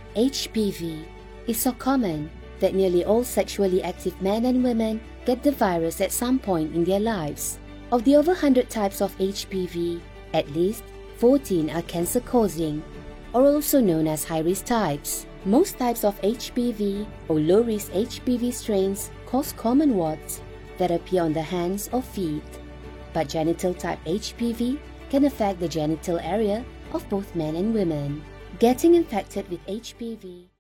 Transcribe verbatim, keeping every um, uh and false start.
H P V is so common that nearly all sexually active men and women get the virus at some point in their lives. Of the over one hundred types of H P V, at least fourteen are cancer-causing, or also known as high-risk types. Most types of H P V or low-risk H P V strains cause common warts that appear on the hands or feet. But genital-type H P V can affect the genital area of both men and women. Getting infected with H P V